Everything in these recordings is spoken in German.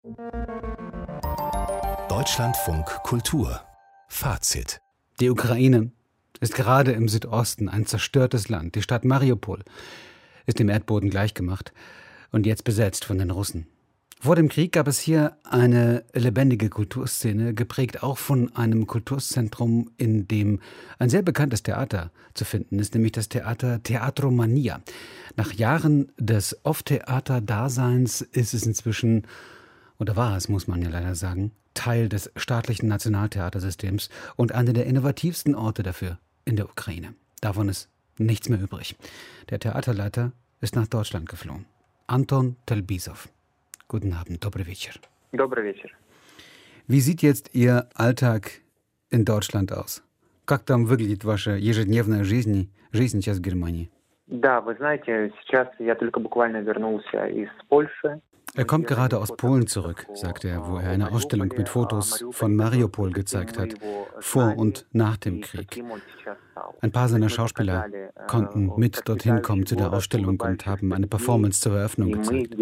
Deutschlandfunk Kultur Fazit. Die Ukraine ist gerade im Südosten ein zerstörtes Land. Die Stadt Mariupol ist dem Erdboden gleichgemacht und jetzt besetzt von den Russen. Vor dem Krieg gab es hier eine lebendige Kulturszene, geprägt auch von einem Kulturzentrum, in dem ein sehr bekanntes Theater zu finden ist, nämlich das Theater Teatro Mania. Nach Jahren des Off-Theater-Daseins ist es inzwischen, oder war es, muss man ja leider sagen, Teil des staatlichen Nationaltheatersystems und einer der innovativsten Orte dafür in der Ukraine. Davon ist nichts mehr übrig. Der Theaterleiter ist nach Deutschland geflohen. Anton Telbisov. Guten Abend, добрый вечер. Добрый вечер. Wie sieht jetzt Ihr Alltag in Deutschland aus? Как там выглядит ваша ежедневная жизнь сейчас в Германии? Да, вы знаете, сейчас я только буквально вернулся из Польши. Er kommt gerade aus Polen zurück, sagt er, wo er eine Ausstellung mit Fotos von Mariupol gezeigt hat, vor und nach dem Krieg. Ein paar seiner Schauspieler konnten mit dorthin kommen zu der Ausstellung und haben eine Performance zur Eröffnung gezeigt.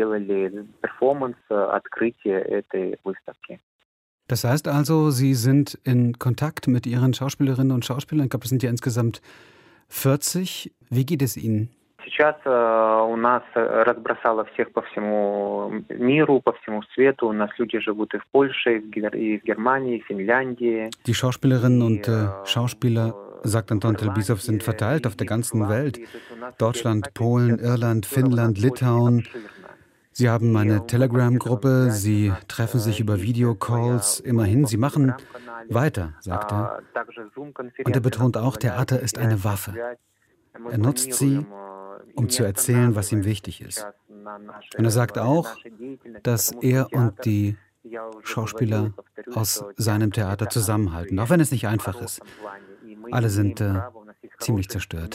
Das heißt also, Sie sind in Kontakt mit Ihren Schauspielerinnen und Schauspielern. Ich glaube, es sind ja insgesamt 40. Wie geht es Ihnen? Сейчас у нас разбросало всех по всему миру, по всему свету. У нас люди живут и в Польше, и в Германии, и в Финляндии. Die Schauspielerinnen und Schauspieler, sagt Anton Telbisov, sind verteilt auf der ganzen Welt. Deutschland, Polen, Irland, Finnland, Litauen. Sie haben eine Telegram-Gruppe, Sie treffen sich über Videocalls. Immerhin, Sie machen weiter, sagt er. Und er betont auch, Theater ist eine Waffe. Er nutzt sie, um zu erzählen, was ihm wichtig ist. Und er sagt auch, dass er und die Schauspieler aus seinem Theater zusammenhalten, auch wenn es nicht einfach ist. Alle sind ziemlich zerstört.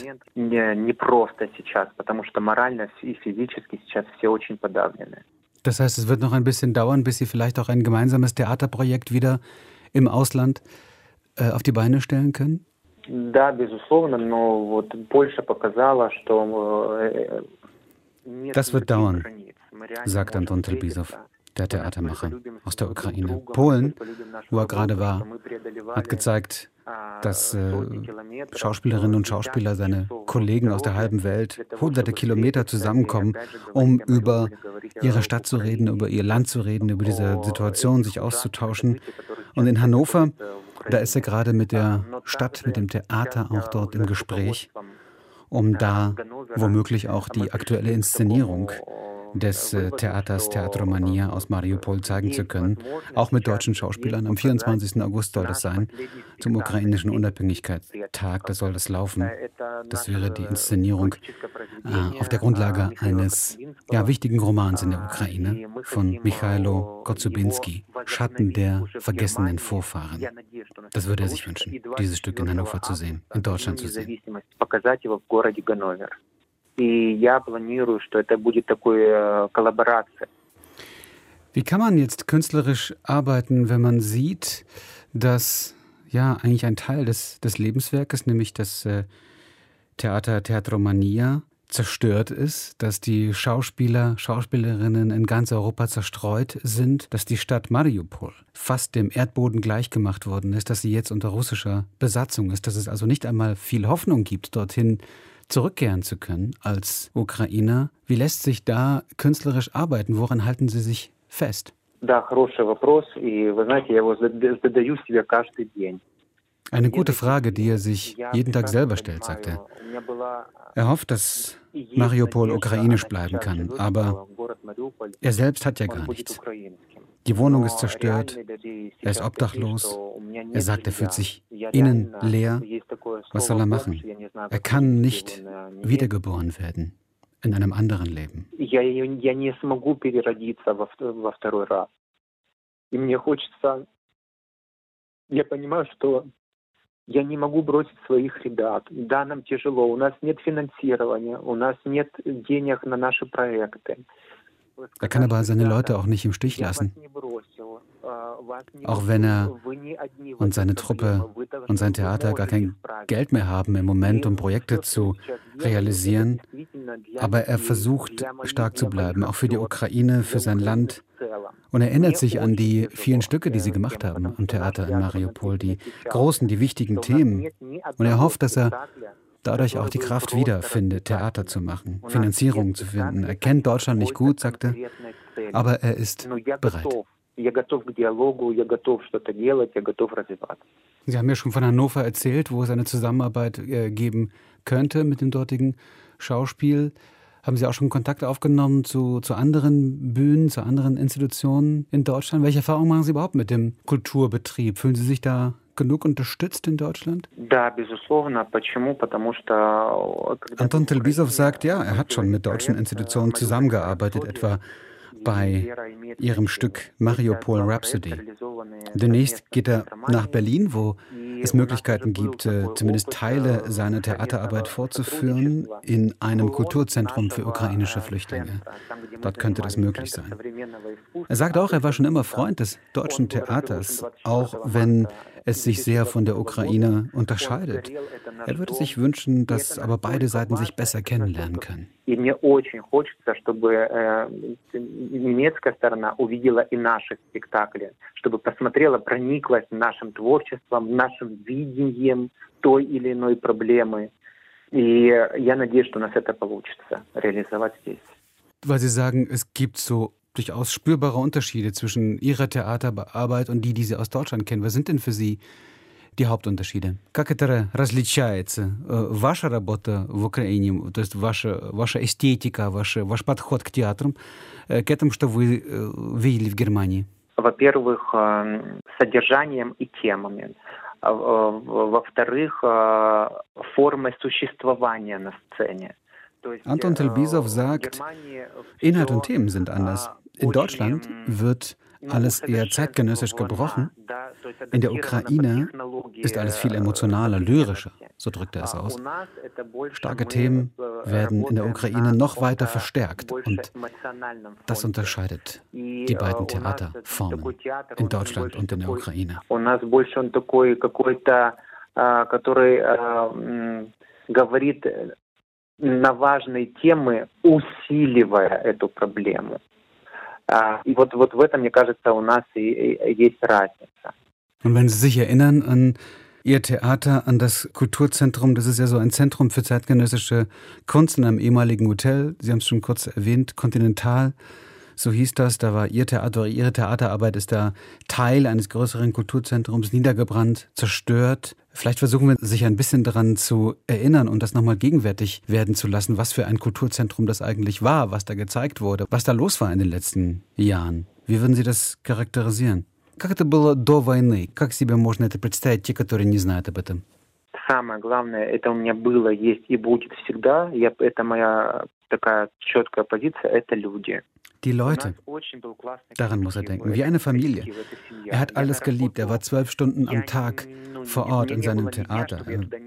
Das heißt, es wird noch ein bisschen dauern, bis Sie vielleicht auch ein gemeinsames Theaterprojekt wieder im Ausland auf die Beine stellen können? Да, безусловно, но вот Польша показала, что Das wird dauern, sagt Anton Telbisov, der Theatermacher aus der Ukraine. Polen, wo er gerade war, hat gezeigt, dass Schauspielerinnen und Schauspieler, seine Kollegen aus der halben Welt, hunderte Kilometer zusammenkommen, um über ihre Stadt zu reden, über ihr Land zu reden, über diese Situation sich auszutauschen. Und in Hannover, da ist er gerade mit der Stadt, mit dem Theater auch dort im Gespräch, um da womöglich auch die aktuelle Inszenierung des Theaters Teatro Mania aus Mariupol zeigen zu können. Auch mit deutschen Schauspielern. Am 24. August soll das sein, zum ukrainischen Unabhängigkeitstag. Da soll das laufen. Das wäre die Inszenierung auf der Grundlage eines wichtigen Romans in der Ukraine von Michailo Kotzubinski, Schatten der vergessenen Vorfahren. Das würde er sich wünschen, dieses Stück in Hannover zu sehen, in Deutschland zu sehen. Wie kann man jetzt künstlerisch arbeiten, wenn man sieht, dass eigentlich ein Teil des Lebenswerkes, nämlich das Theater Teatro Mania, zerstört ist, dass die Schauspielerinnen in ganz Europa zerstreut sind, dass die Stadt Mariupol fast dem Erdboden gleichgemacht worden ist, dass sie jetzt unter russischer Besatzung ist, dass es also nicht einmal viel Hoffnung gibt, dorthin zurückkehren zu können als Ukrainer. Wie lässt sich da künstlerisch arbeiten? Woran halten Sie sich fest? Eine gute Frage, die er sich jeden Tag selber stellt, sagt er. Er hofft, dass Mariupol ukrainisch bleiben kann, aber er selbst hat ja gar nichts. Die Wohnung ist zerstört, er ist obdachlos, er sagt, er fühlt sich innen leer. Was soll er machen? Er kann nicht wiedergeboren werden in einem anderen Leben. Я не могу бросить своих ребят. Да, нам тяжело. У нас нет финансирования, у нас нет денег на наши проекты. Er kann aber seine Leute auch nicht im Stich lassen. Auch wenn er und seine Truppe und sein Theater gar kein Geld mehr haben im Moment, um Projekte zu realisieren. Aber er versucht, stark zu bleiben, auch für die Ukraine, für sein Land und erinnert sich an die vielen Stücke, die sie gemacht haben am Theater in Mariupol, die großen, die wichtigen Themen. Und er hofft, dass er dadurch auch die Kraft wiederfindet, Theater zu machen, Finanzierung zu finden. Er kennt Deutschland nicht gut, sagt er, aber er ist bereit. Sie haben ja schon von Hannover erzählt, wo es eine Zusammenarbeit geben könnte mit dem dortigen Schauspiel. Haben Sie auch schon Kontakt aufgenommen zu anderen Bühnen, zu anderen Institutionen in Deutschland? Welche Erfahrungen machen Sie überhaupt mit dem Kulturbetrieb? Fühlen Sie sich da genug unterstützt in Deutschland? Anton Telbisov sagt, ja, er hat schon mit deutschen Institutionen zusammengearbeitet, etwa bei ihrem Stück Mariupol Rhapsody. Demnächst geht er nach Berlin, wo es Möglichkeiten gibt, zumindest Teile seiner Theaterarbeit fortzuführen in einem Kulturzentrum für ukrainische Flüchtlinge. Dort könnte das möglich sein. Er sagt auch, er war schon immer Freund des deutschen Theaters, auch wenn es sich sehr von der Ukraine unterscheidet. Er würde sich wünschen, dass aber beide Seiten sich besser kennenlernen können. Немецкая сторона увидела и наши спектакли, чтобы посмотрела, прониклась нашим творчеством, нашим видением той или иной проблемы. И я надеюсь, что у нас это получится реализовать здесь. Weil Sie sagen, es gibt so durchaus spürbare Unterschiede zwischen Ihrer Theaterarbeit und die Sie aus Deutschland kennen. Was sind denn für Sie die Hauptunterschiede? Как это различается? Ваша работа в Украине, то есть ваша эстетика, ваш подход к театру, к этому, что вы видели в Германии? Во-первых, содержанием и темами. Во-вторых, формой существования на сцене. Anton Telbisov sagt, Inhalt und Themen sind anders. In Deutschland wird alles eher zeitgenössisch gebrochen. In der Ukraine ist alles viel emotionaler, lyrischer, so drückt er es aus. Starke Themen werden in der Ukraine noch weiter verstärkt und das unterscheidet die beiden Theaterformen in Deutschland und in der Ukraine. На важные темы, усиливая эту проблему. И вот в этом, мне кажется, у нас и есть разница. Und wenn Sie sich erinnern an Ihr Theater, an das Kulturzentrum, das ist ja so ein Zentrum für zeitgenössische Kunst in einem ehemaligen Hotel, Sie haben es schon kurz erwähnt, Continental, so hieß das, da war Ihr Theater, Ihre Theaterarbeit ist da Teil eines größeren Kulturzentrums, niedergebrannt, zerstört. Vielleicht versuchen wir sich ein bisschen daran zu erinnern und das nochmal gegenwärtig werden zu lassen, was für ein Kulturzentrum das eigentlich war, was da gezeigt wurde, was da los war in den letzten Jahren. Wie würden Sie das charakterisieren? Как это было до войны? Как себе можно это представить, те, которые не знают об этом? Самое главное, это у меня было, есть и будет всегда. Это моя такая четкая позиция, это люди. Die Leute, daran muss er denken, wie eine Familie. Er hat alles geliebt, er war 12 Stunden am Tag vor Ort in seinem Theater.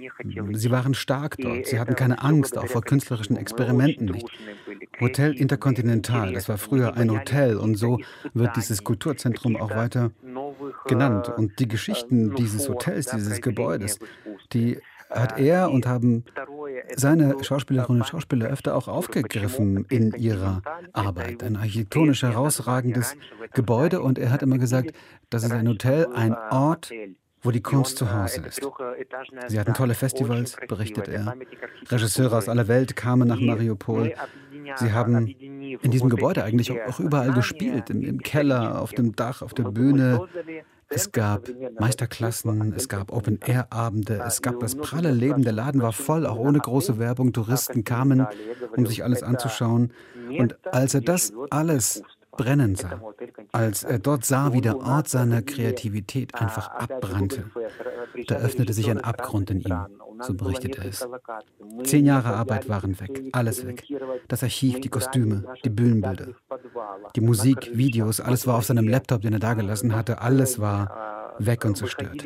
Sie waren stark dort, sie hatten keine Angst, auch vor künstlerischen Experimenten nicht. Hotel Intercontinental, das war früher ein Hotel und so wird dieses Kulturzentrum auch weiter genannt. Und die Geschichten dieses Hotels, dieses Gebäudes, die hat er und haben seine Schauspielerinnen und Schauspieler öfter auch aufgegriffen in ihrer Arbeit. Ein architektonisch herausragendes Gebäude und er hat immer gesagt, das ist ein Hotel, ein Ort, wo die Kunst zu Hause ist. Sie hatten tolle Festivals, berichtet er. Regisseure aus aller Welt kamen nach Mariupol. Sie haben in diesem Gebäude eigentlich auch überall gespielt, im Keller, auf dem Dach, auf der Bühne. Es gab Meisterklassen, es gab Open-Air-Abende, es gab das pralle Leben. Der Laden war voll, auch ohne große Werbung. Touristen kamen, um sich alles anzuschauen. Und als er das alles brennen sah, als er dort sah, wie der Ort seiner Kreativität einfach abbrannte, da öffnete sich ein Abgrund in ihm, so berichtet er es. 10 Jahre Arbeit waren weg, alles weg. Das Archiv, die Kostüme, die Bühnenbilder, die Musik, Videos, alles war auf seinem Laptop, den er dagelassen hatte, alles war weg und zerstört.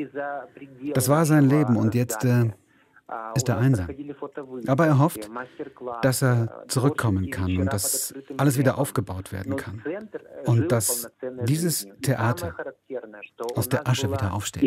Das war sein Leben und jetzt ist er einsam. Aber er hofft, dass er zurückkommen kann und dass alles wieder aufgebaut werden kann. Und dass dieses Theater aus der Asche wieder aufsteht.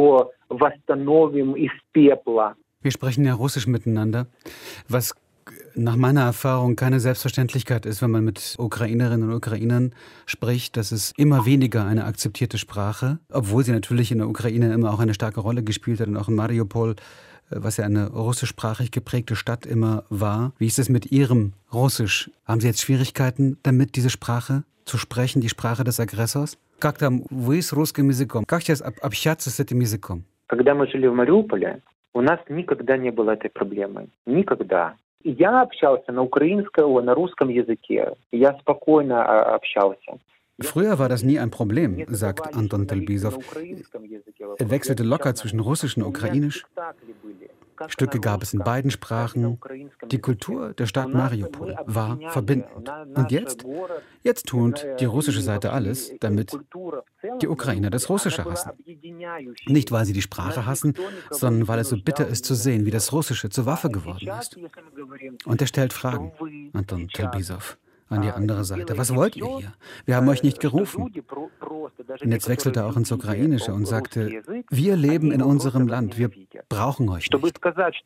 Wir sprechen ja Russisch miteinander. Was nach meiner Erfahrung keine Selbstverständlichkeit ist, wenn man mit Ukrainerinnen und Ukrainern spricht. Das ist immer weniger eine akzeptierte Sprache, obwohl sie natürlich in der Ukraine immer auch eine starke Rolle gespielt hat und auch in Mariupol, was ja eine russischsprachig geprägte Stadt immer war. Wie ist es mit Ihrem Russisch? Haben Sie jetzt Schwierigkeiten damit, diese Sprache zu sprechen, die Sprache des Aggressors? Как там вы с русским языком? Как сейчас общаться с этим языком? Когда мы жили в Мариуполе, у нас никогда не было этой проблемы. Никогда. Я общался на украинском, на русском языке. Я спокойно общался. Früher war das nie ein Problem, sagt Anton Telbisov. Er wechselte locker zwischen Russisch und Ukrainisch. Stücke gab es in beiden Sprachen. Die Kultur der Stadt Mariupol war verbindend. Und jetzt tut die russische Seite alles, damit die Ukrainer das Russische hassen. Nicht, weil sie die Sprache hassen, sondern weil es so bitter ist zu sehen, wie das Russische zur Waffe geworden ist. Und er stellt Fragen, Anton Telbisov, an die andere Seite. Was wollt ihr hier? Wir haben euch nicht gerufen. Und jetzt wechselt er auch ins Ukrainische und sagte, wir leben in unserem Land, wir brauchen euch nicht.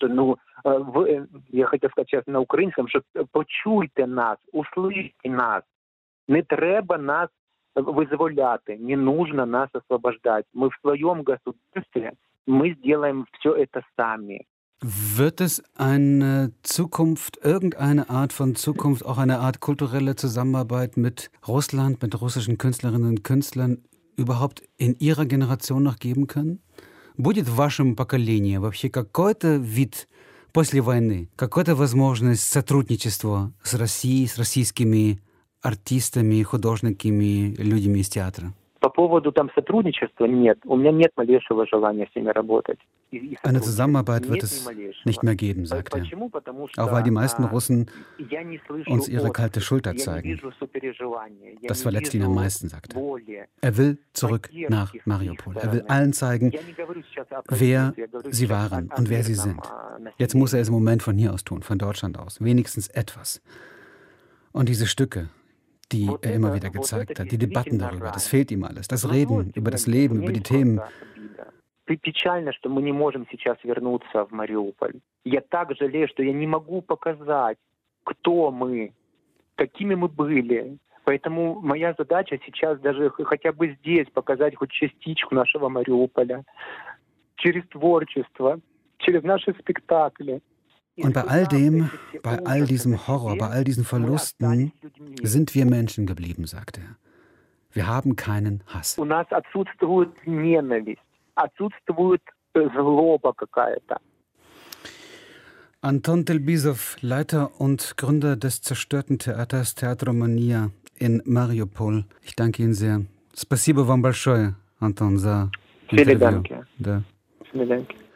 Я хотів сказати зараз на українському, що почуйте нас, услышьте нас. Не треба нас визволяти, не нужно нас освобождать. Мы в своем государстве, мы сделаем все это сами. Wird es eine Zukunft, irgendeine Art von Zukunft, auch eine Art kulturelle Zusammenarbeit mit Russland, mit russischen Künstlerinnen und Künstlern überhaupt in Ihrer Generation noch geben können? Будет в вашем поколении вообще какой-то вид после войны, какая-то возможность сотрудничества с Россией, с российскими артистами, художниками, людьми из театра? По поводу сотрудничества нет. У меня нет малейшего желания с ними работать. Eine Zusammenarbeit wird es nicht mehr geben, sagt er. Auch weil die meisten Russen uns ihre kalte Schulter zeigen. Das verletzt ihn am meisten, sagt er. Er will zurück nach Mariupol. Er will allen zeigen, wer sie waren und wer sie sind. Jetzt muss er es im Moment von hier aus tun, von Deutschland aus. Wenigstens etwas. Und diese Stücke, die er immer wieder gezeigt hat, die Debatten darüber, das fehlt ihm alles. Das Reden über das Leben, über die Themen. Печально, что мы не можем сейчас вернуться в Мариуполь. Я так жалею, что я не могу показать, кто мы, какими мы были. Поэтому моя задача сейчас даже хотя бы здесь показать хоть частичку нашего Мариуполя. Через творчество, через наши спектакли. Und bei all dem, bei all diesem Horror, bei all diesen Verlusten sind wir Menschen geblieben, sagt er. Wir haben keinen Hass. У нас отсутствует ненависть, отсутствует злоба какая-то. Anton Telbisov, Leiter und Gründer des zerstörten Theaters Театр Romania in Mariupol. Ich danke Ihnen sehr. Спасибо вам большое, Anton, за интервью. Vielen Dank. Vielen Dank.